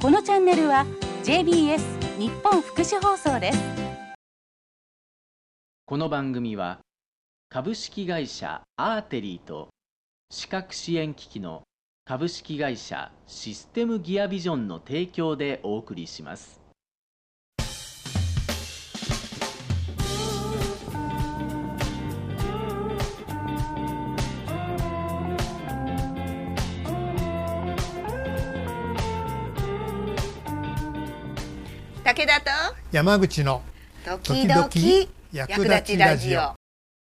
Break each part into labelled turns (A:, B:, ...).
A: このチャンネルは JBS 日本福祉放送です。
B: この番組は株式会社アーテリーと視覚支援機器の株式会社システムギアビジョンの提供でお送りします。
C: 武田と
D: 山口の
C: 時々役立ちラジオ。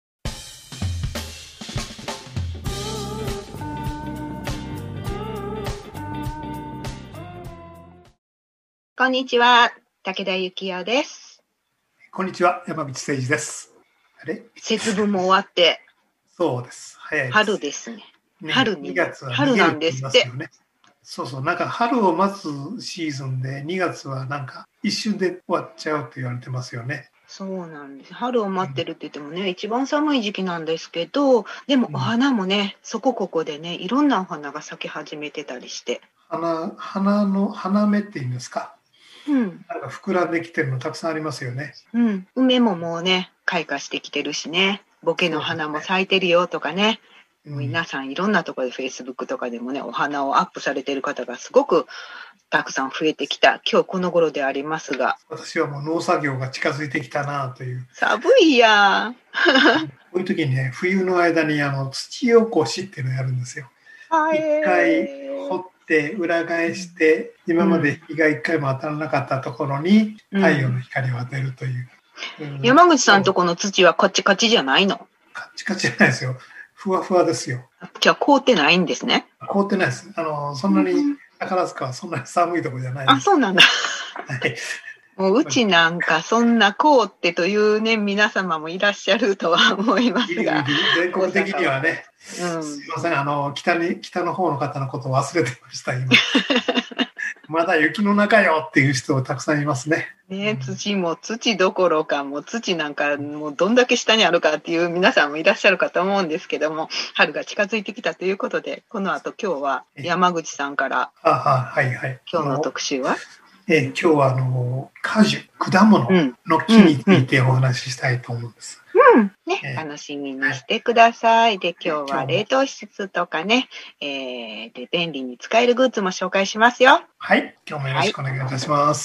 C: こんにちは、武田幸代です。
D: こんにちは、山口誠二です。あれ、
C: 節分も終わって
D: そうです。早いです。
C: 春ですね。春に
D: 2月は
C: 春なんですって。
D: そうそう、なんか春を待つシーズンで2月はなんか一瞬で終わっちゃうと言われてますよね。
C: そうなんです。春を待ってるって言ってもね、一番寒い時期なんですけど、でもお花もね、そこここでね、いろんなお花が咲き始めてたりして。
D: 花芽っていうんですか。
C: なん
D: か膨らんできてるのたくさんありますよね。
C: 梅ももうね、開花してきてるしね、ボケの花も咲いてるよとかね。皆さんいろんなところで Facebook とかでもね、お花をアップされている方がすごくたくさん増えてきた今日この頃でありますが、
D: 私はもう農作業が近づいてきたなという。
C: 寒いや
D: こういう時にね、冬の間に土起こしっていうのをやるんですよ。一回掘って裏返して、今まで日が一回も当たらなかったところに太陽の光を当てるという。
C: 山口さんとこの土はカチカチじゃないの？
D: カチカチじゃないですよ。ふわふわですよ。
C: じゃあ凍ってないんですね。
D: 凍ってないです。そんなに宝塚はそんなに寒いところじゃないです。
C: あ、そうなんだ。
D: はい。
C: もううちなんかそんな凍ってというね、皆様もいらっしゃるとは思いますが、
D: 全国的にはね、すいません、北の方の方のことを忘れてました今。まだ雪の中よっていう人たくさんいますね。
C: 土も土どころか、もう土なんかもうどんだけ下にあるかっていう皆さんもいらっしゃるかと思うんですけども、春が近づいてきたということで、この後今日は山口さんから今日の特集は
D: 今日は果物の木についてお話ししたいと思うんです。
C: 楽しみにしてください。で、今日は冷凍室とかね、で便利に使えるグッズも紹介しますよ。
D: はい、今日もよろしくお願いいたします。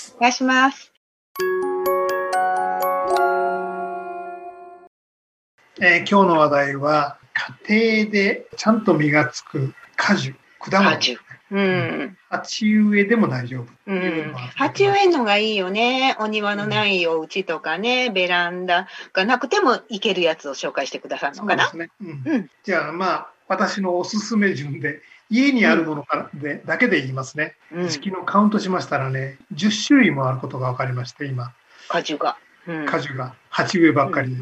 C: お願いします。
D: 今日の話題は家庭でちゃんと実がつく果物。鉢植えでも大丈夫。
C: 鉢植えのがいいよね。お庭のないお家とかね、ベランダがなくてもいけるやつを紹介してくださるのかな。
D: そうですね。じゃあ私のおすすめ順で家にあるものだけで言いますね。昨日カウントしましたらね、10種類もあることが分かりまして、今。
C: 果樹が
D: 鉢植えばっかり。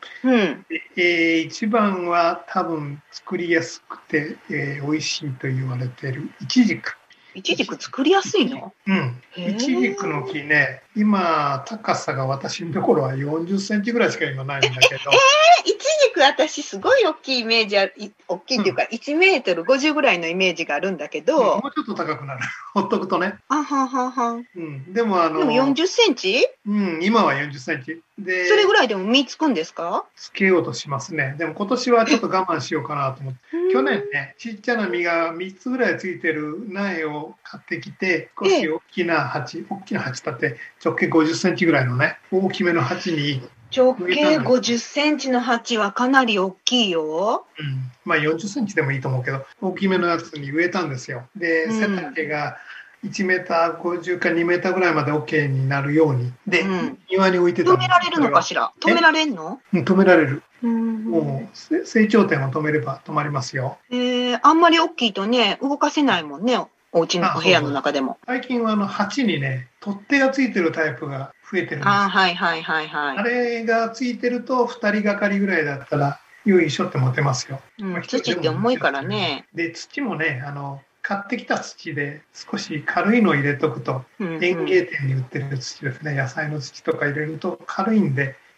D: 一番は多分作りやすくて、美味しいと言われているイチジク。
C: イチジク作りやすいの？
D: イチジクの木ね、今高さが私のところは40センチぐらいしか今ないんだけど。
C: イチジク私すごい大きいイメージある、大きいっていうか1メートル50ぐらいのイメージがあるんだけど、
D: もうちょっと高くなる。ほっとくとね。
C: でも40センチ？
D: 今は40センチ。で、
C: それぐらいでも実つくんですか？
D: つけようとしますね。でも今年はちょっと我慢しようかなと思って。去年ね、ちっちゃな実が3つぐらいついてる苗を買ってきて、少し大きな鉢だって直径50センチぐらいのね、大きめの鉢に
C: 直径50センチの鉢はかなり大きいよ。
D: 40センチでもいいと思うけど、大きめのやつに植えたんですよ。で、背丈が1メーター50か2メーターぐらいまで OK になるように。で、庭に置いてたんです。
C: 止められるのかしら？止められんの？
D: 止められる。もう成長点を止めれば止まりますよ。
C: あんまり大きいとね、動かせないもんね。お家のお部屋の中でも。
D: 最近は鉢にね、取っ手がついてるタイプが増えてるんです。あれがついてると2人がかりぐらいだったらよいしょって持てますよ。
C: 土って重いからね。
D: で、土もね、買ってきた土で少し軽いのを入れとくと、園芸店に売ってる土ですね、野菜の土とか入れると軽いんで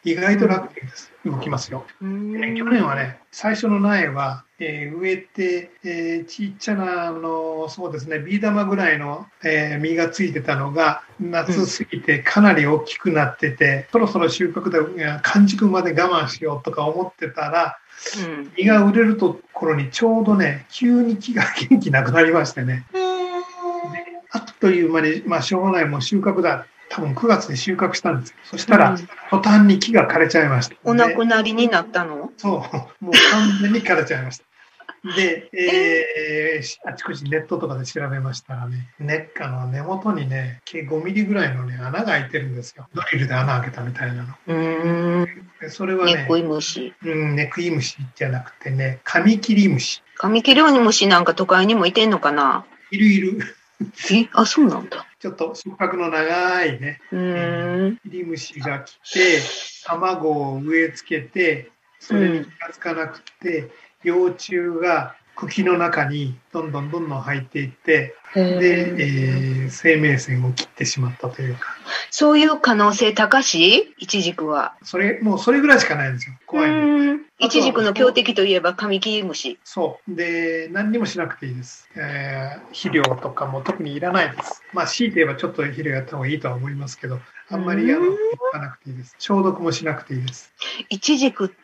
D: 意外と楽です。動きますよ。去年はね、最初の苗は、植えて、ちっちゃな、そうですね、ビー玉ぐらいの、実がついてたのが、夏過ぎてかなり大きくなってて、そろそろ収穫だ、完熟まで我慢しようとか思ってたら、実が売れるところにちょうどね、急に木が元気なくなりましてね。あっという間に、しょうがない、もう収穫だ。多分9月に収穫したんですよ。そしたら、途端に木が枯れちゃいました。
C: お亡くなりになったの？
D: そう、もう完全に枯れちゃいました。で、あちこちネットとかで調べましたらね、根元にね、計5ミリぐらいのね、穴が開いてるんですよ。ドリルで穴開けたみたいなの。それはね、
C: ネクイムシ。
D: ネクイムシじゃなくてね、カミキリムシ。
C: カミキリムシなんか都会にもいてんのかな？
D: いる。
C: あ、そうなんだ。
D: ちょっと触覚の長いね、キリムシが来て、卵を植え付けて、それに気がつかなくて、幼虫が茎の中にどんどん入っていって、で、生命線を切ってしまったというか。
C: そういう可能性高し？イチジクは。
D: もうそれぐらいしかないんですよ。怖いんで。
C: イチジクの強敵といえばカミキリムシ。
D: そう。で、何にもしなくていいです。肥料とかも特にいらないです。強いて言えばちょっと肥料やった方がいいとは思いますけど、あんまりいかなくていいです。消毒もしなくていいです。
C: イチジクって、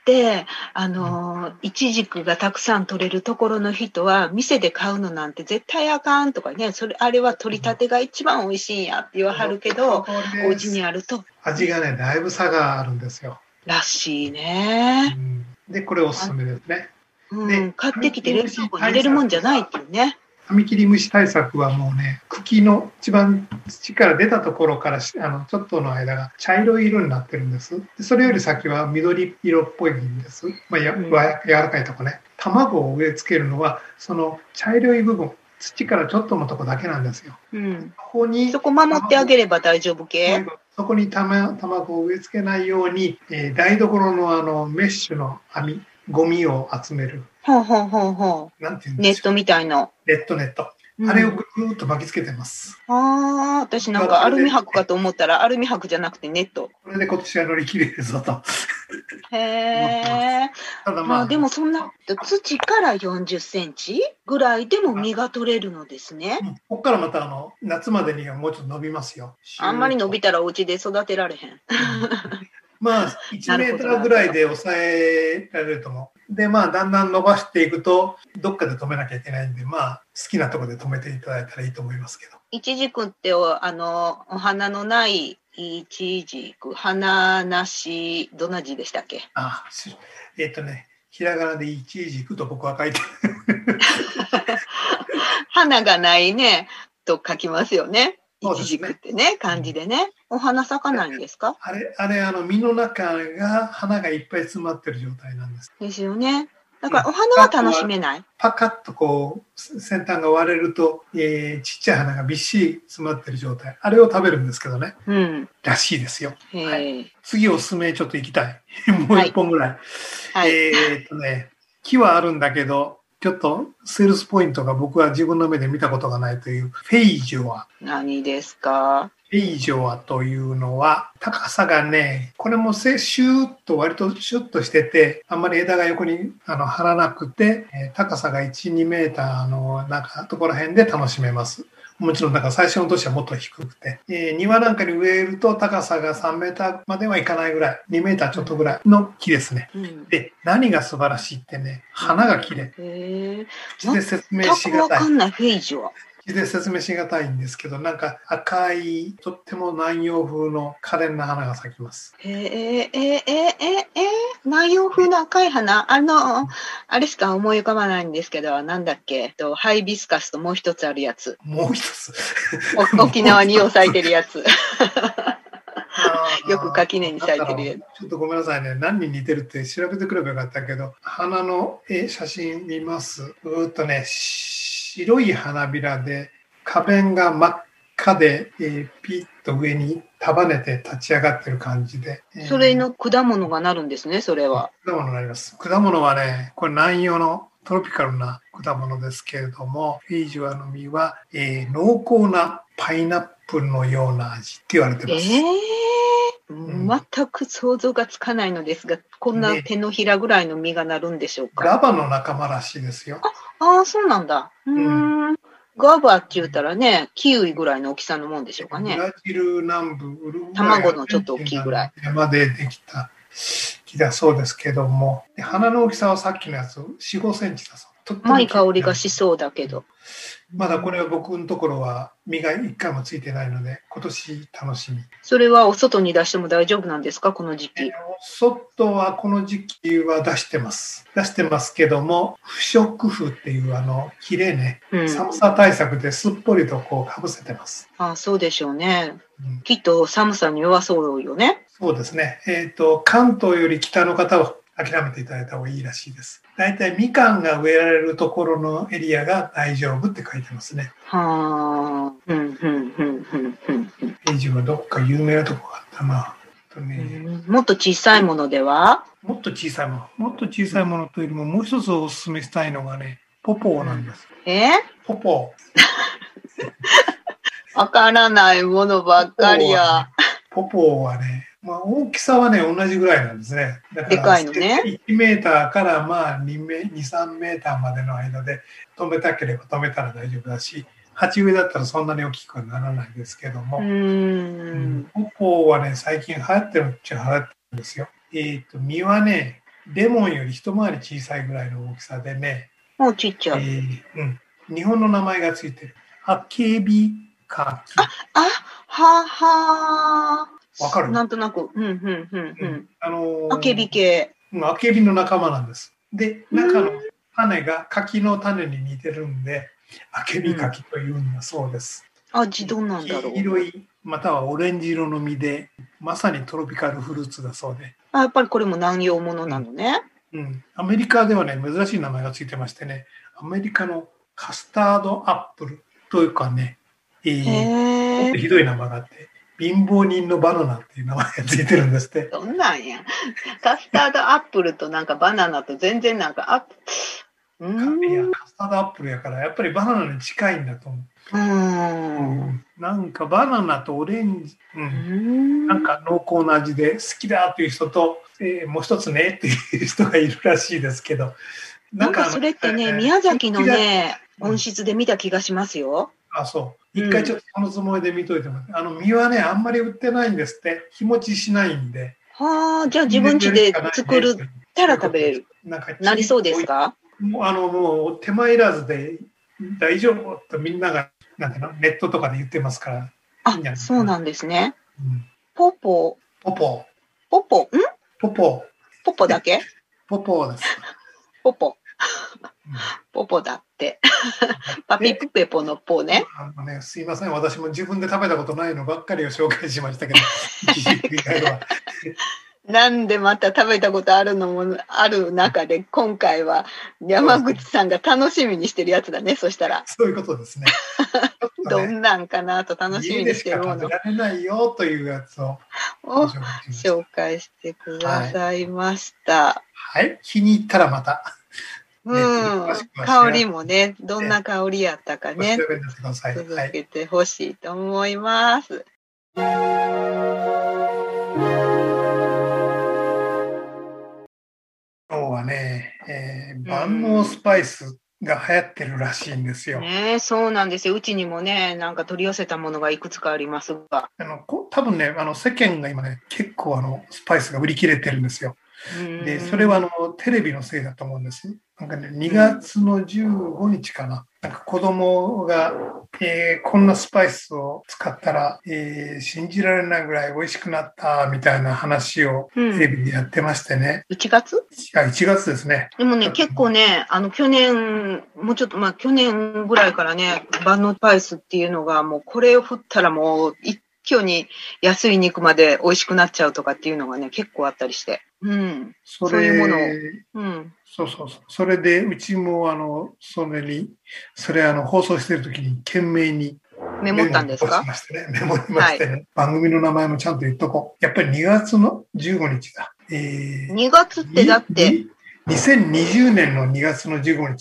C: イチジクがたくさん取れるところの人は、店で買うのなんて絶対あかんとかね、あれは取りたてが一番美味しいんやって言わはるけど、お家にあると。
D: 味がね、だいぶ差があるんですよ。
C: らしいね。
D: で、これおすすめですね。
C: で、買ってきて冷蔵庫に入れるもんじゃないっていうね。
D: カミキリムシ対策はもうね、茎の一番土から出たところからちょっとの間が茶色い色になってるんです。でそれより先は緑色っぽいんです。柔らかいとこね。卵を植え付けるのは、その茶色い部分、土からちょっとのとこだけなんですよ。
C: そこ守ってあげれば大丈夫系？
D: そこに卵を植え付けないように、台所のメッシュの網、ゴミを集める。なんていうんですか？
C: ネットみたいな。
D: ネット。あれをぐーっと巻きつけてます。
C: 私なんかアルミ箔かと思ったらアルミ箔じゃなくてネット。
D: これで今年は乗り切れるぞと。
C: ただでもそんな土から40センチぐらいでも実が取れるのですね。
D: ここからまた夏までにはもうちょっと伸びますよ。
C: あんまり伸びたらお家で育てられへん。
D: 1メートルぐらいで抑えられると思う。で、だんだん伸ばしていくと、どっかで止めなきゃいけないんで、好きなところで止めていただいたらいいと思いますけど。
C: イチジクってお花のないイチジク、花なし、どんな字でしたっけ？
D: ひらがなでイチジクと僕は書いてる。
C: 花がないね、と書きますよね。イチジクってね、漢字でね。お花咲かないんですか？
D: あれ、実の中が花がいっぱい詰まってる状態なんです。
C: ですよね。だからお花は楽しめない。
D: パカッとこう、先端が割れると、ちっちゃい花がびっしり詰まってる状態。あれを食べるんですけどね。らしいですよ。次おすすめちょっと行きたい。もう一本ぐらい。木はあるんだけど、ちょっとセールスポイントが僕は自分の目で見たことがないというフェイジョア。
C: 何ですか？
D: フェイジョアというのは高さがね、これもシューッと割とシュッとしてて、あんまり枝が横に張らなくて、高さが1、2メーターのところら辺で楽しめます。もちろんだから最初の年はもっと低くて、庭なんかに植えると高さが3メーターまではいかないぐらい、2メーターちょっとぐらいの木ですね。で、何が素晴らしいってね、花が綺麗。口で説明しがたい。
C: わかんないフェイジョア。
D: 口で説明しがたいんですけど、なんか赤い、とっても南洋風の可憐な花が咲きます。
C: 南洋風の赤い花？あれしか思い浮かばないんですけど、なんだっけ？ハイビスカスともう一つあるやつ。
D: もう一つ
C: 沖縄によう咲いてるやつ。よく垣根に咲いてるやつ。
D: ちょっとごめんなさいね。何に似てるって調べてくればよかったけど、花の写真見ます。白い花びらで花弁が真っ赤で、ピッと上に束ねて立ち上がってる感じで、
C: それの果物がなるんですね。それは
D: 果物になります。果物はね、これ南洋のトロピカルな果物ですけれども、フェイジョアの実は、濃厚なパイナップのような味って言われてます。
C: 全く想像がつかないのですが、こんな手のひらぐらいの実がなるんでしょうか。
D: ガバの仲間らしいですよ。
C: ああ、そうなんだ。ガバって言ったらね、キウイぐらいの大きさのもんでしょうかね。
D: ブラジル南部、ウルグアイ、
C: 卵のちょっと大きいぐらい。
D: 山でできた木だそうですけども、花の大きさはさっきのやつ4、5センチだそう。
C: 甘い香りがしそうだけど。
D: まだこれは僕のところは実が1回もついてないので、今年楽しみ。
C: それはお外に出しても大丈夫なんですか、この時期。
D: 外はこの時期は出してます。出してますけども、不織布っていうきれいね、寒さ対策ですっぽりとこうかぶせてます。
C: あ、そうでしょうね。きっと寒さに弱そうよね。
D: そうですね。関東より北の方は諦めていただいた方がいいらしいです。だいたいみかんが植えられるところのエリアが大丈夫って書いてますね。
C: はあ。ペ
D: ージはどっか有名なとこがあったな。
C: もっと小さいものでは？
D: もっと小さいもの。もっと小さいものというよりも、もう一つお勧めしたいのがね、ポポーなんです。ポポ
C: ー。わからないものばっかりや。
D: ポポーはね、大きさはね、同じぐらいなんですね。だから
C: でかいのね。
D: 1メーターから2、3メーターまでの間で止めたければ止めたら大丈夫だし、鉢植えだったらそんなに大きくはならないですけども、ポポーはね、最近流行ってるっちゃ流行ってるんですよ。実はね、レモンより一回り小さいぐらいの大きさでね、
C: もうちっちゃい。
D: 日本の名前がついてる。アケビカキ。わかる？
C: なんとなく。アケビ系。
D: アケビの仲間なんです。で、中の種が柿の種に似てるんで、アケビ柿というんだそうです。
C: 味どうなんだろう。
D: 黄色い、またはオレンジ色の実で、まさにトロピカルフルーツだそうで。
C: やっぱりこれも南洋ものなのね。
D: アメリカではね、珍しい名前がついてましてね、アメリカのカスタードアップルというかね、もっとひどい名前があって、貧乏人のバナナっていう名前がついてるんですって。
C: そんなんや。カスタードアップルとなんかバナナと全然なんか
D: カスタードアップルやからやっぱりバナナに近いんだと思う。なんかバナナとオレンジ、なんか濃厚な味で好きだっていう人と、もう一つねっていう人がいるらしいですけど、
C: なんかそれってね、宮崎のね、温室で見た気がしますよ。
D: あ、そう。一回ちょっとそのつもりで見といてもらって、実はね、あんまり売ってないんですって。日持ちしないんで。
C: じゃあ自分家で作るったら食べれる。なりそうですか？
D: もう手間いらずで大丈夫とみんながなんていうのネットとかで言ってますから。
C: そうなんですね。ポポだけ？
D: ポポです。
C: ポポだって。パピプペポのポね。
D: すいません。私も自分で食べたことないのばっかりを紹介しましたけど、
C: なんでまた食べたことあるのもある中で、今回は山口さんが楽しみにしてるやつだね、そしたら。
D: そういうことですね。
C: どんなんかなと楽しみにしてるもの。
D: 家でしか食べられないよというやつを
C: 紹介してくださいました。
D: はい。気に入ったらまた。
C: 香りもね、どんな香りやったかね、
D: 続
C: けてほしいと思います。
D: 今日はね、万能スパイスが流行ってるらしいんですよ。
C: そうなんですよ。うちにもね、なんか取り寄せたものがいくつかありますが。
D: 多分ね、世間が今ね、結構スパイスが売り切れてるんですよ。で、それはテレビのせいだと思うんです。なんかね、2月の15日かな。なんか子供が、こんなスパイスを使ったら、信じられないぐらい美味しくなったみたいな話をテレビでやってましてね。
C: 1月
D: ？1月ですね。
C: でもね、結構ね、去年、もうちょっと、去年ぐらいからね、万能スパイスっていうのが、もうこれを振ったらもう一挙に安い肉まで美味しくなっちゃうとかっていうのがね、結構あったりして。そういうものを。
D: そう。それで、うちも、それ放送してるときに懸命に
C: メモったんですか？
D: メモりましてね。番組の名前もちゃんと言っとこう。やっぱり2月の15日だ。
C: 2月ってだって。
D: 2020年の2月の15日に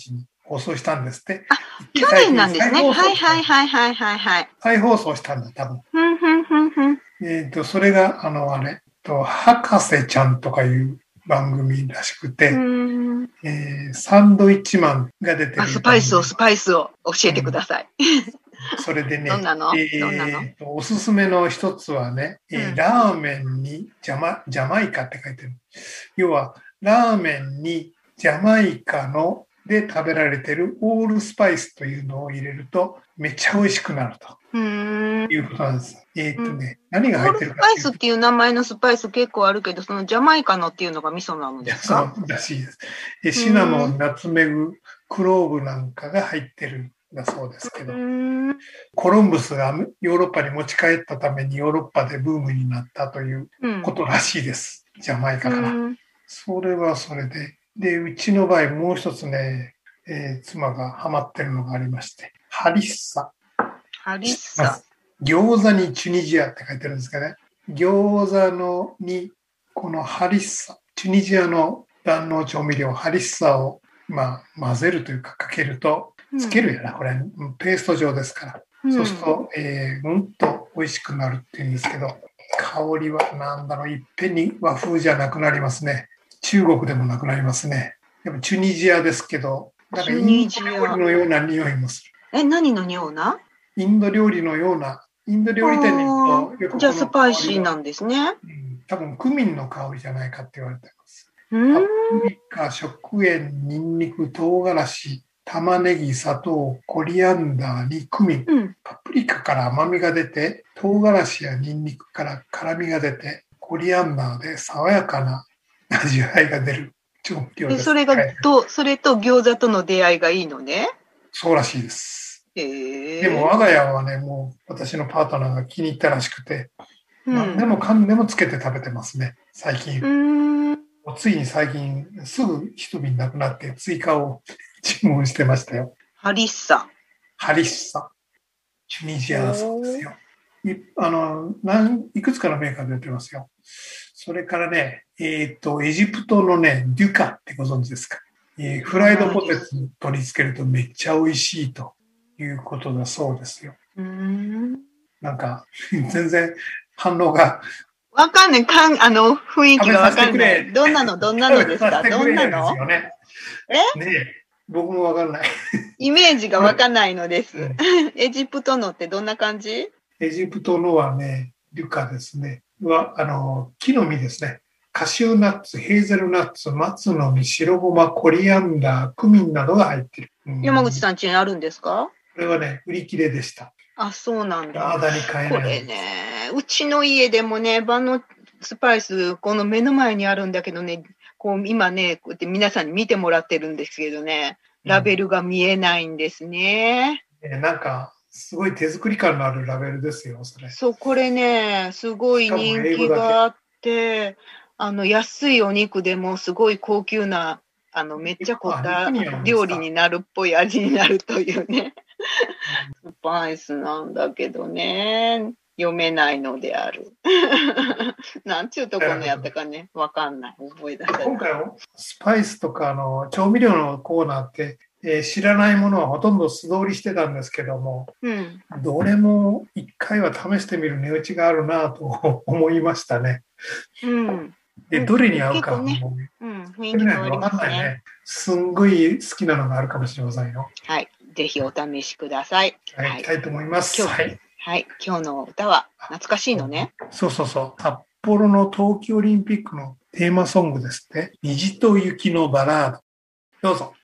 D: 放送したんですって。
C: 去年なんですね。はい。
D: 再放送したんだ、多分。それが、博士ちゃんとかいう番組らしくて、サンドイッチマンが出てる。
C: スパイスを教えてください。
D: それでね、
C: どんなの
D: おすすめの一つはね、ラーメンにジャマイカって書いてる。要は、ラーメンにジャマイカので食べられてるオールスパイスというのを入れるとめっちゃ美味しくなるということなんです。何が入ってるか。
C: オールスパイスっていう名前のスパイス結構あるけど、そのジャマイカのっていうのが味噌なんですか？
D: そうらしいです。シナモン、ナツメグ、クローブなんかが入ってるんだそうですけど、コロンブスがヨーロッパに持ち帰ったためにヨーロッパでブームになったということらしいです。ジャマイカから。それはそれで。で、うちの場合もう一つね、妻がハマってるのがありまして、ハリッサ。餃子にチュニジアって書いてるんですかね。餃子にこのハリッサ、チュニジアの万能調味料ハリッサを混ぜるというかかけると、つけるやな、これペースト状ですから。そうすると、と美味しくなるっていうんですけど、香りはいっぺんに和風じゃなくなりますね。中国でもなくなりますね。でもチュニジアですけど、なんかインド料理のような匂いもする。
C: 何のような？
D: インド料理のような、インド料理店に行くとよく
C: じゃあスパイシーなんですね。
D: 多分クミンの香りじゃないかって言われています。パプリカ、食塩、ニンニク、唐辛子、玉ねぎ、砂糖、コリアンダーにクミン。パプリカから甘みが出て、唐辛子やニンニクから辛みが出て、コリアンダーで爽やかな味わいが出る調味料です。
C: それと餃子との出会いがいいのね。
D: そうらしいです。でも我が家はね、もう私のパートナーが気に入ったらしくて、何でもかんでもつけて食べてますね、最近。ついに最近すぐ一瓶なくなって追加を注文してましたよ。
C: ハリッサ。
D: チュニジアだそうですよ。いくつかのメーカーで出てますよ。それからね、エジプトのね、デュカってご存知ですか？フライドポテトに取り付けるとめっちゃ美味しいということだそうですよ。なんか、全然反応が。
C: わかんない。雰囲気がわかんない。どんなのですか？どんなの？
D: ねえ、僕もわかんない。
C: イメージがわかんないのです。エジプトのってどんな感じ？
D: エジプトのはね、デュカですね。木の実ですね。カシューナッツ、ヘーゼルナッツ、松の実、白ごま、コリアンダー、クミンなどが入っている。
C: 山口さん家にあるんですか？
D: これはね、売り切れでした。
C: あ、そうなんだ。
D: まだに買えない。
C: これね、うちの家でもね、万能スパイス、この目の前にあるんだけどね、こう今ね、こうやって皆さんに見てもらってるんですけどね、ラベルが見えないんですね。
D: なんか、すごい手作り感のあるラベルですよ、それ。
C: そう、これね、すごい人気があって、安いお肉でもすごい高級な、めっちゃ凝った料理になるっぽい味になるというね、スパイスなんだけどね、読めないのである。なんちゅうところやったかね、わかんない。覚え出せない。
D: 今回はスパイスとか調味料のコーナーって、知らないものはほとんど素通りしてたんですけども、どれも一回は試してみる値打ちがあるなと思いましたね。で、どれに合うかも、
C: 雰囲気変わりますね。
D: すんごい好きなのがあるかもしれませんよ。
C: はい、ぜひお試しください。
D: はい、いきたいと思います。
C: はい、今日の歌は懐かしいのね。
D: そう。札幌の冬季オリンピックのテーマソングですって。虹と雪のバラード。どうぞ。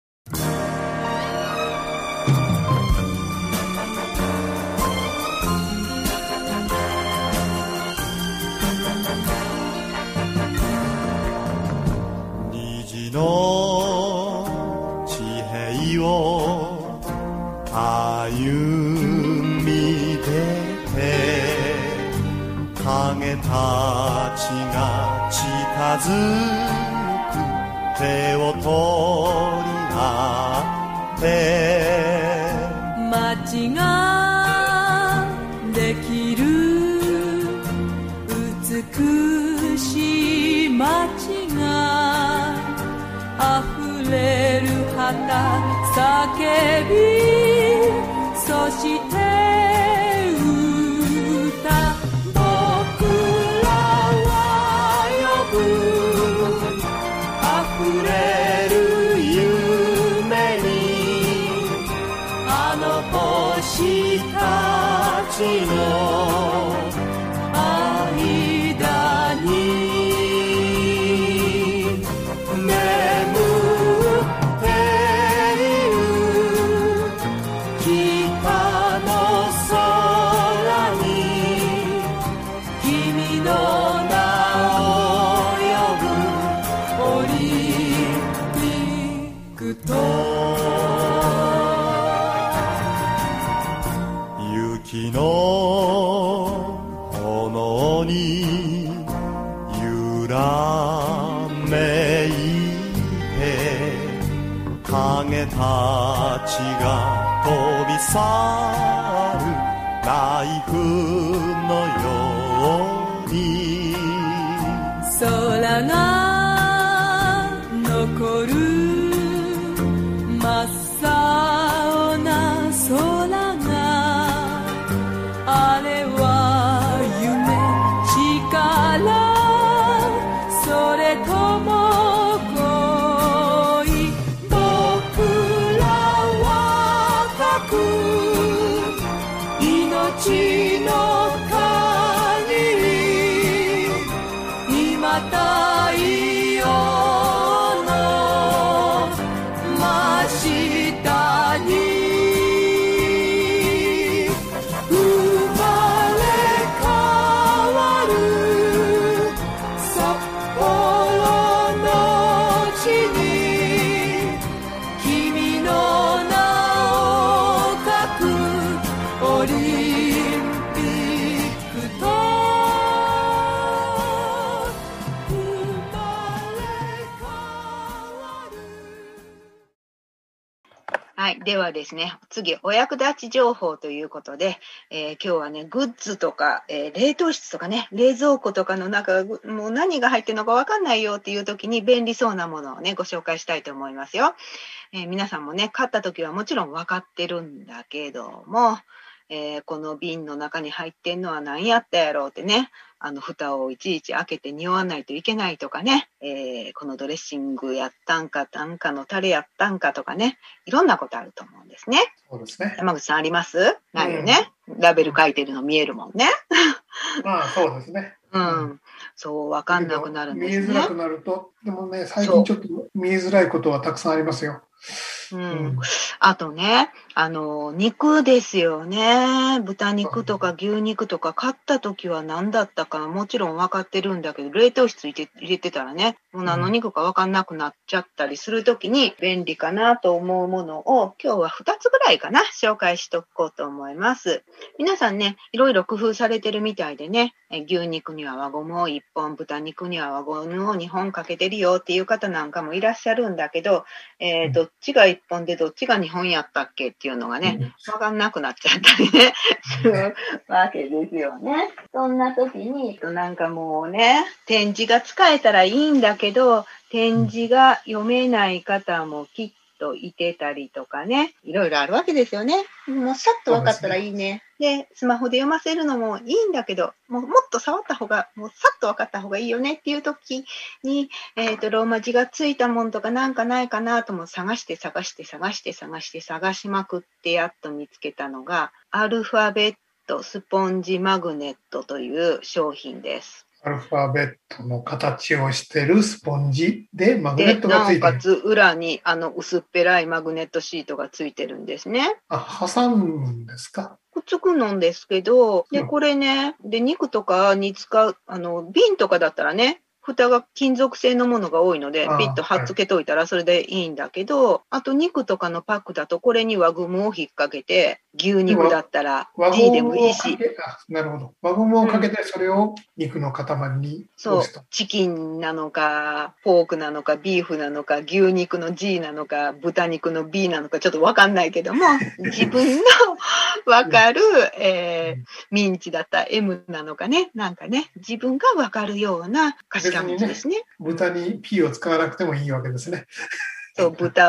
E: 虹の地平を歩み出て影たちが近づく手を取り合って
F: 街ができる美しい街が溢れる旗叫びそして歌僕らは呼ぶ溢れる夢にあの星たちの間に
E: 雪の炎に揺らめいて影たちが飛び去るナイフのように
F: 空が残る真っ青な空があれは夢力それとも恋僕らは深く命の限り今太陽の真下に
C: はい。ではですね、次、お役立ち情報ということで、今日はね、グッズとか、冷凍室とかね、冷蔵庫とかの中、もう何が入ってるのかわかんないよっていう時に便利そうなものをね、ご紹介したいと思いますよ。皆さんもね、買った時はもちろんわかってるんだけども、この瓶の中に入ってんのは何やったやろうってね、蓋をいちいち開けて匂わないといけないとかね、このドレッシングやったんか、なんかのタレやったんかとかね、いろんなことあると思うんですね。
D: そうですね。
C: 山口さんあります？ないよね。ラベル書いてるの見えるもんね。
D: まあそうですね。
C: うん。そう、わかんなくなるんですね。
D: 見えづらくなると、でもね、最近ちょっと見えづらいことはたくさんありますよ。
C: うん。あとね、肉ですよね。豚肉とか牛肉とか買った時は何だったかもちろん分かってるんだけど、冷凍室入れてたらね、もう何の肉か分かんなくなっちゃったりする時に便利かなと思うものを今日は2つぐらいかな、紹介しとこうと思います。皆さんね、いろいろ工夫されてるみたいでね、牛肉には輪ゴムを1本、豚肉には輪ゴムを2本かけてるよっていう方なんかもいらっしゃるんだけど、どっちが1本でどっちが2本やったっけっていうのがね、わかんなくなっちゃったりね、するわけですよね。そんな時に、なんかもうね、点字が使えたらいいんだけど、点字が読めない方もきっといてたりとかね、いろいろあるわけですよね。もうさっと分かったらいいね。で、スマホで読ませるのもいいんだけど、もっと触った方が、もうさっと分かった方がいいよねっていう時に、ローマ字がついたもんとかなんかないかなとも探しまくってやっと見つけたのが、アルファベットスポンジマグネットという商品です。
D: アルファベットの形をしてるスポンジでマグネットがついてる。
C: なおかつ裏に薄っぺらいマグネットシートがついてるんですね。
D: 挟むんですか？
C: くっつくのんですけど、で、これね、で、肉とかに使う、瓶とかだったらね、蓋が金属製のものが多いので、ピッと貼っつけといたらそれでいいんだけど、あと肉とかのパックだとこれに輪ゴムを引っ掛けて、牛肉だったら D でもいいし。
D: なるほど。輪ゴムをかけてそれを肉の塊に
C: そう、チキンなのか、ポークなのか、ビーフなのか、牛肉の G なのか、豚肉の B なのか、ちょっとわかんないけども、自分のわかる、ミンチだったら M なのかね、なんかね、自分がわかるような頭文字ですね。
D: 豚に P を使わなくてもいいわけですね。
C: そう、豚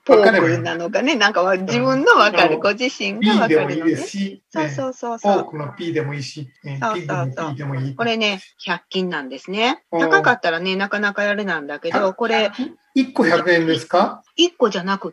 C: ポークなのかね、なんかは自分の分かる、ご自身が分かるのね。
D: P でもいいですし、
C: そうそうそう
D: ポ
C: そう。
D: ークの P でもいいし、ピ
C: そう
D: ッグの P でもいい。
C: これね、100均なんですね。
D: おー
C: 高かったらね、なかなかあれなんだけど、これ、
D: 1個100円ですか
C: 1個じゃなくって、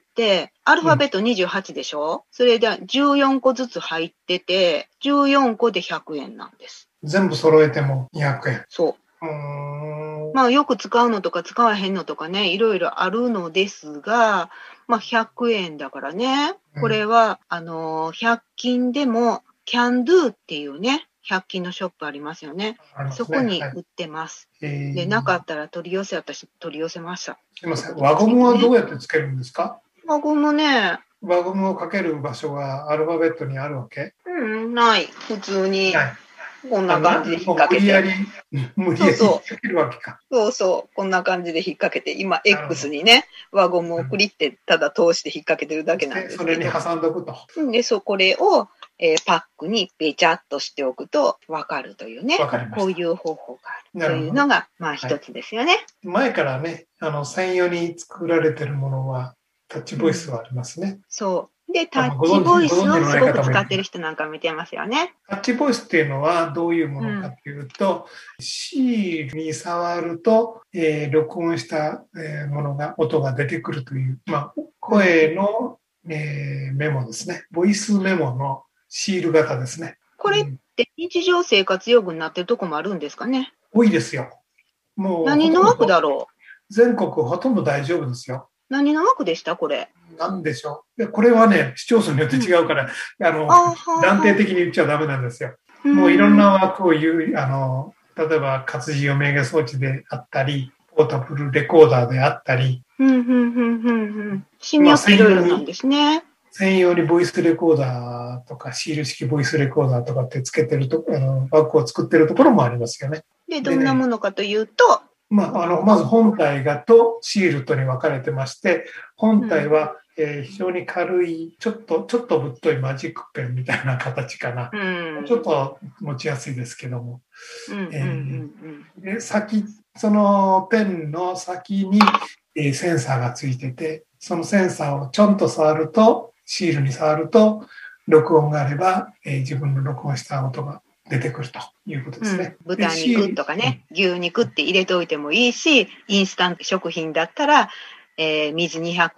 C: アルファベット28でしょ、それで14個ずつ入ってて、14個で100円なんです。
D: 全部揃えても200円。
C: そう。まあよく使うのとか使わへんのとかね、いろいろあるのですが、まあ100円だからね、これは、100均でも、キャンドゥっていうね、100均のショップありますよね。そこに売ってます。で、なかったら私取り寄せました。
D: すいません。輪ゴムはどうやってつけるんですか？
C: 輪ゴムね。
D: 輪ゴムをかける場所がアルファベットにあるわけ？
C: ない。普通に。
D: ない。
C: こんな感じで引っ掛けて。
D: 無理やり引っ掛けるわけか。
C: そうそう。こんな感じで引っ掛けて、今 X にね、輪ゴムをクリってただ通して引っ掛けてるだけなんですけど。
D: それに挟んでおくと。
C: で、これを、パックにべちゃっとしておくと分かるというね。こういう方法があるというのが、まあ一つですよね。
D: 前からね、専用に作られてるものは、タッチボイスはありますね。
C: そう。で、タッチボイスをすごく使ってる人なんか見てますよね。
D: タッチボイスっていうのはどういうものかっていうと、シールに触ると、録音したものが、音が出てくるという、まあ、声の、メモですね。ボイスメモのシール型ですね。
C: これって日常生活用具になってるとこもあるんですかね？
D: 多いですよ。もう
C: 何の枠だろ
D: う？全国ほとんど大丈夫ですよ。
C: 何の枠でしたこれ？
D: なんでしょう。これはね、市町村によって違うから、断定的に言っちゃダメなんですよ。もういろんな枠を言う、例えば活字読み上げ装置であったり、ポータブルレコーダーであったり。
C: シニアっていろいろなんですね。
D: 専用にボイスレコーダーとか、シール式ボイスレコーダーとかってつけてると、枠を作ってるところもありますよね。
C: で、どんなものかというと、
D: まず本体がとシールとに分かれてまして、本体は、非常に軽い、ちょっとぶっといマジックペンみたいな形かな。ちょっと持ちやすいですけども。で、そのペンの先に、センサーがついてて、そのセンサーをちょんと触ると、シールに触ると、録音があれば、自分の録音した音が出てくるということですね。
C: 豚肉とかね、牛肉って入れておいてもいいし、インスタント食品だったら、水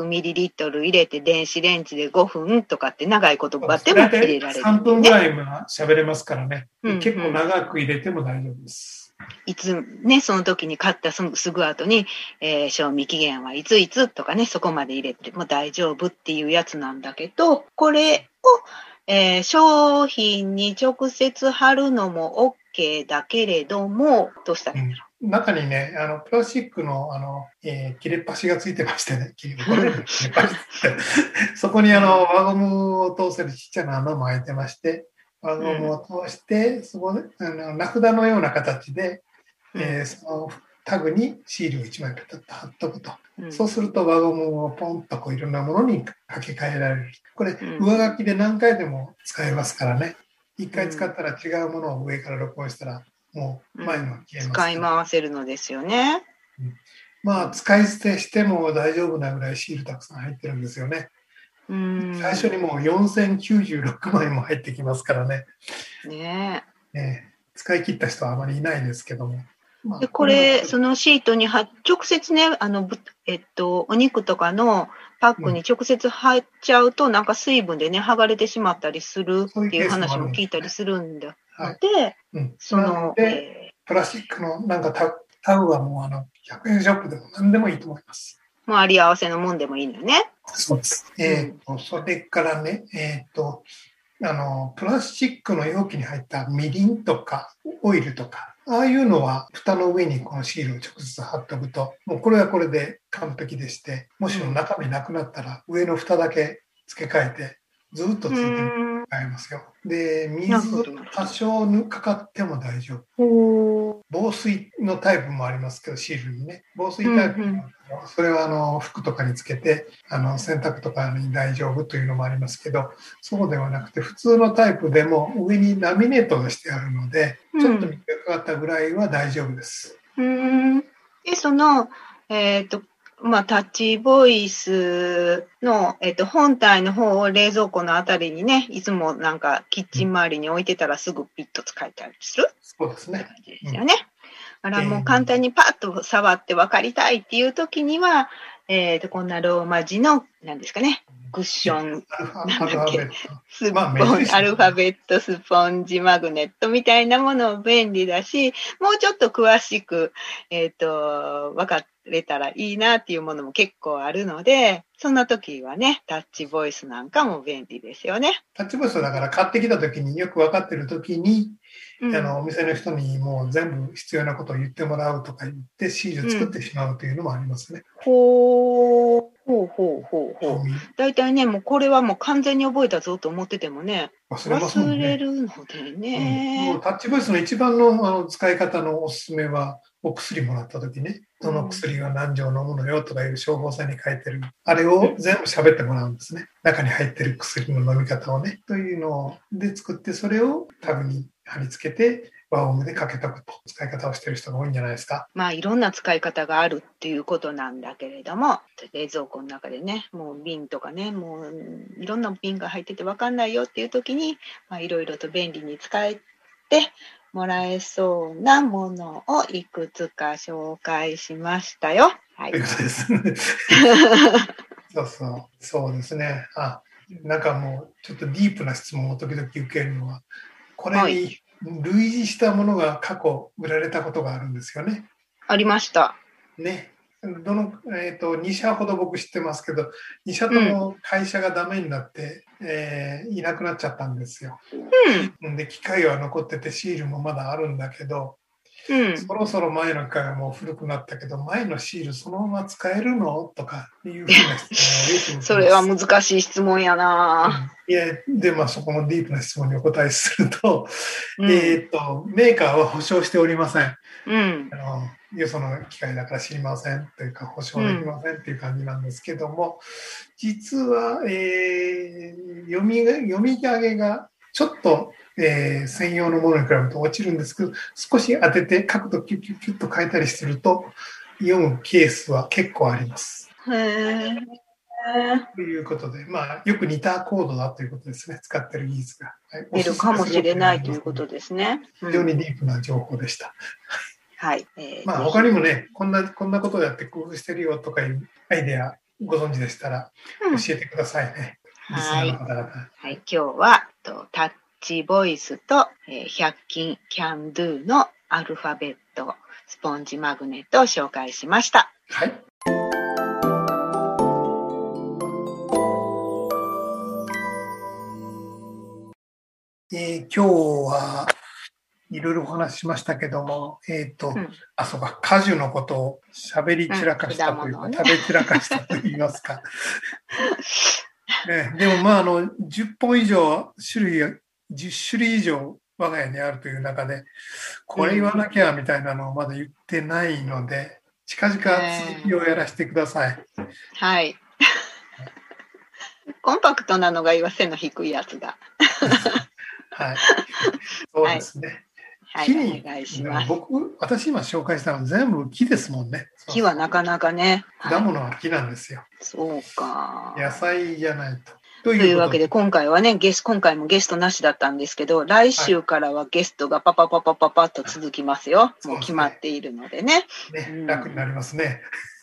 C: 200ml 入れて電子レンジで5分とかって長い言葉でも入れられる、ね。
D: 3分ぐらいは喋れますからね。結構長く入れても大丈夫です。
C: いつね、その時に買ったすぐ後に、賞味期限はいついつとかね、そこまで入れても大丈夫っていうやつなんだけど、これを、商品に直接貼るのも OK だけれども、どうしたらいいんだろう。
D: 中にね、プラスチックの、切れっ端がついてましてね、そこに輪ゴムを通せるちっちゃな穴も開いてまして、輪ゴムを通して、そこで、名札のような形で、そのタグにシールを1枚ペタッと貼っとくと。そうすると輪ゴムをポンといろんなものに掛け替えられる。これ、上書きで何回でも使えますからね。1回使ったら違うものを上から録音したら、もう前の消えます。
C: 使い回せるのですよね。
D: まあ、使い捨てしても大丈夫なぐらいシールたくさん入ってるんですよね。最初にもう4096枚も入ってきますからね。使い切った人はあまりいないですけども。
C: でこれ、そのシートに直接ね、お肉とかのパックに直接貼っちゃうと、なんか水分でね、剥がれてしまったりするっていう話も聞いたりするんだので、
D: プラスチックのなんかタグはもう100円ショップでも何でもいいと思います。
C: もうあり合わせのもんでもいいのよね。
D: そうです。それからね、プラスチックの容器に入ったみりんとかオイルとか、ああいうのは蓋の上にこのシールを直接貼っておくと、もうこれはこれで完璧でして、もしも中身なくなったら上の蓋だけ付け替えて、ずっとついて使えますよ。で、水多少かかっても大丈夫。防水のタイプもありますけど、シールにね。防水タイプもそれは服とかにつけて洗濯とかに大丈夫というのもありますけど、そうではなくて普通のタイプでも上にラミネートがしてあるので、ちょっと水がかかったぐらいは大丈夫です。
C: で、その、 まあ、タッチボイスの、本体の方を冷蔵庫のあたりにね、いつもなんかキッチン周りに置いてたらすぐピッと使えたりする
D: そうですね。
C: って感じですよね。だからもう簡単にパッと触って分かりたいっていう時には、こんなローマ字の、何ですかね、クッション、
D: アルファベット。
C: スポン、
D: まあ珍しい
C: アルファベット、スポンジマグネットみたいなものも便利だし、もうちょっと詳しく、分かれたらいいなっていうものも結構あるので、そんな時はね、タッチボイスなんかも便利ですよね。
D: タッチボイスはだから買ってきた時によく分かってる時に、お店の人にもう全部必要なことを言ってもらうとか言ってシール作ってしまうというのもありますね。
C: ほう。だいたいね、もうこれはもう完全に覚えたぞと思っててもね、忘れるのでね。
D: もうタッチボイスの一番の使い方のおすすめは、お薬もらった時ね、どの薬が何錠飲むのよとかいう処方箋に書いてる、あれを全部喋ってもらうんですね。中に入ってる薬の飲み方をね、というので作って、それをタグに貼り付けて、和音でかけとくと使い方をしている人が多いんじゃないですか。
C: まあいろんな使い方があるっていうことなんだけれども、冷蔵庫の中でね、もう瓶とかね、もういろんな瓶が入ってて分かんないよっていう時に、まあいろいろと便利に使えてもらえそうなものをいくつか紹介しましたよ。はい。
D: ということですね。そうですね。なんかもうちょっとディープな質問を時々受けるのは、これに類似したものが過去売られたことがあるんですよね。
C: ありました。
D: ね。2社ほど僕知ってますけど、2社とも会社がダメになって、いなくなっちゃったんですよ。で、機械は残っててシールもまだあるんだけど、そろそろ前の機械はもう古くなったけど、前のシールそのまま使えるのとかいうふうな質問をよく
C: それは難しい質問やな。
D: いや、で、そこのディープな質問にお答えすると、メーカーは保証しておりません。よその機械だから知りませんというか、保証できませんっていう感じなんですけども、実は、読み上げがちょっと、専用のものに比べると落ちるんですけど、少し当てて角度キュッキュッキュッと変えたりすると、読むケースは結構あります。ということで、よく似たコードだということですね、使ってる技術が。
C: 出るかもしれないということですね。
D: 非常にディープな情報でした。
C: はい。
D: 他にもね、こんなことやって工夫してるよとかいうアイデアご存知でしたら教えてくださいね。リスナーの方々。
C: はい。今日はタッチボイスと100均キャンドゥのアルファベットスポンジマグネットを紹介しました。
D: はい。今日はいろいろお話ししましたけども、そうか、果樹のことを喋り散らかしたというか、食べ散らかしたと言いますか。でも10本以上10種類以上我が家にあるという中で、これ言わなきゃみたいなのをまだ言ってないので、近々続きをやらせてください。
C: はい。コンパクトなのがいいわ、背の低いやつが。
D: はい。そうですね。
C: はい、お願いします。
D: 私今紹介したのは全部木ですもんね。
C: 木はなかなかね。
D: 果物は木なんですよ。
C: そうか。
D: 野菜じゃないと。
C: というわけで今回はね、今回もゲストなしだったんですけど、来週からはゲストがパパッと続きますよ。もう決まっているのでね。
D: 楽になりますね。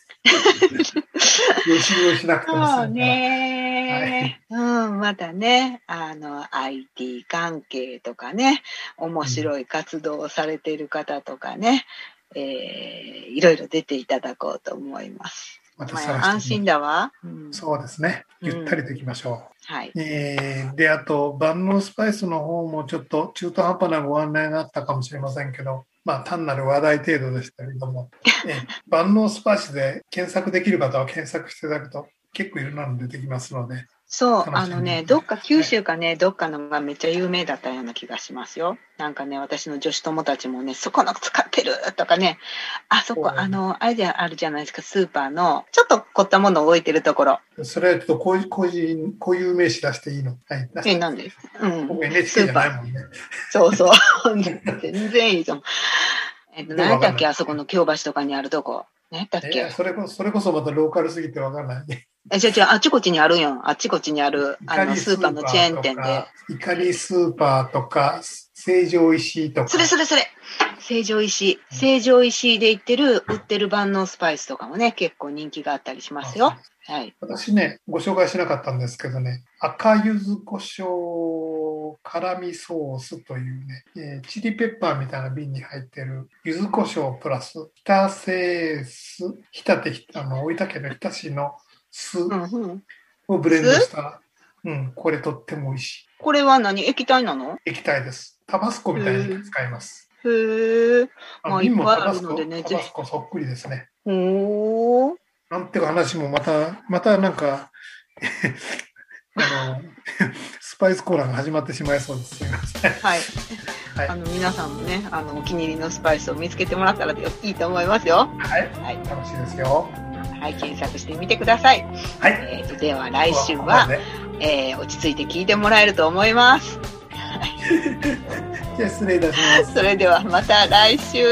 D: 予習をしなくても
C: そうね。またね、IT 関係とかね、面白い活動をされている方とかね、いろいろ出ていただこうと思います。安心だわ。
D: そうですね。ゆったりといきましょう。
C: はい。
D: で、あと、万能スパイスの方もちょっと中途半端なご案内があったかもしれませんけど、単なる話題程度でしたけれども、万能スパイスで検索できる方は検索していただくと結構いろんなの出てきますので。
C: そう、どっか九州かね、どっかのがめっちゃ有名だったような気がしますよ。なんかね、私の女子友達もね、そこの使ってるとかね、そこ、あれであるじゃないですか、スーパーの、ちょっと凝ったものを置いてるところ。
D: それはちょっとこういう名詞出していいの？はい。
C: なんで？
D: 僕 NHK じゃないもんね。
C: そう。全然いいと思う。何だっけ、あそこの京橋とかにあるとこ。 何やったっけ？
D: それこそまたローカルすぎてわかんないね。
C: じゃあ、あっちこっちにあるよ。あっちこっちにある、スーパーのチェーン店で。
D: イカリスーパーとか、成城石井とか。
C: それ。成城石井で売ってる万能スパイスとかもね、結構人気があったりしますよ。はい。
D: 私ね、ご紹介しなかったんですけどね、赤柚子胡椒辛味ソースというね、チリペッパーみたいな瓶に入ってる柚子胡椒プラス、日生酢、大分県の日田市の酢をブレンドした、これとっても美味しい。
C: これは何？液体なの？
D: 液体です。タバスコみたいに使います。
C: へー。まあ、いっぱいある
D: のでね、タバスコそっくりですね。
C: おー。
D: なんていう話もまたなんかスパイスコーナーが始まってしまいそうです。すみません。
C: はい。皆さんもね、お気に入りのスパイスを見つけてもらったらいいと思いますよ。
D: はい。楽しいですよ。
C: はい、検索してみてください。
D: はい。
C: では来週は、落ち着いて聞いてもらえると思います。
D: じゃあ失礼いたします。
C: それではまた来週。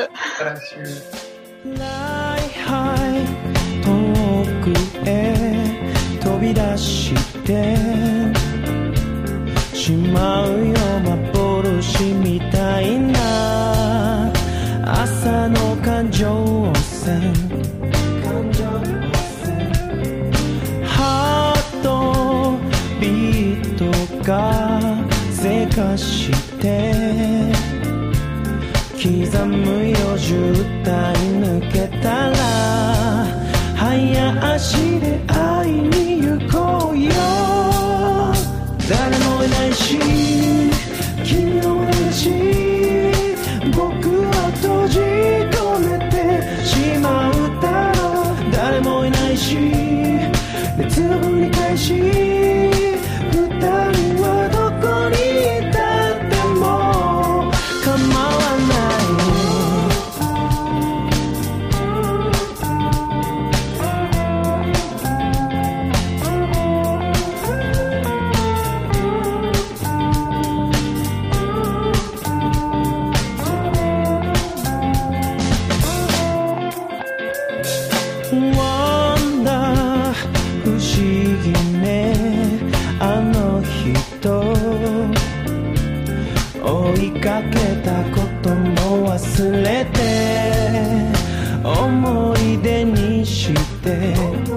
G: 遠くへ飛び出してしまうよ幻みたいな朝の環状線ハートビートがせかして刻むよ渋滞抜けたら早足で会いに行こうよ誰もいないし君の話僕は閉じ込めてしまうだろう誰もいないし熱のぶり返し二人はどこにいたっても構わないかけたことも忘れて思い出にして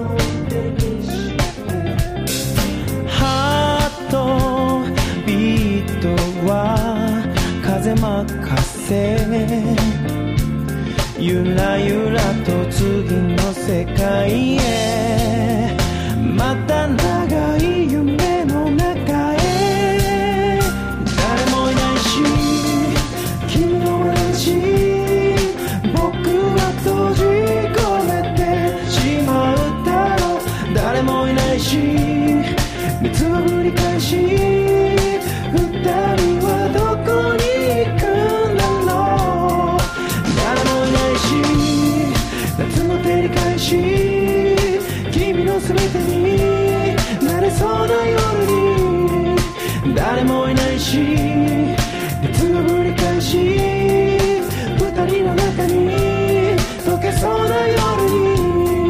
G: ハートビートは風任せゆらゆらと次の世界へまた長い夢の中へ閉じ込めてしまうだろう誰もいないし水をぶり返し二人はどこに行くんだろう誰もいないし夏の照り返し君の全てになれそうな夜に誰もいないし水をぶり返し二人の中に溶けそうな夜に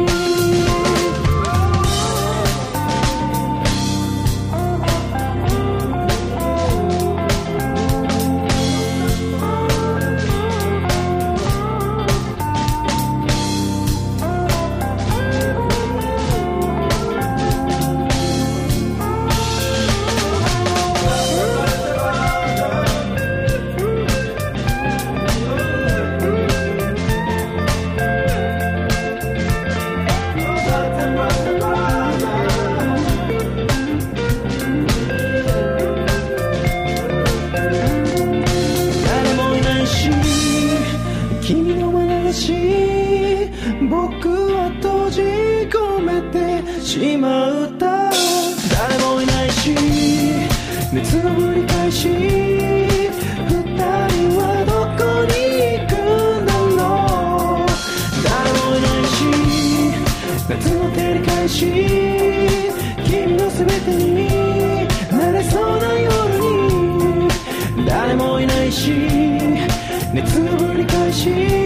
G: しまうだろう誰もいないし熱のぶり返し二人はどこに行くんだろう誰もいないし夏の照り返し君の全てになれそうな夜に誰もいないし熱のぶり返し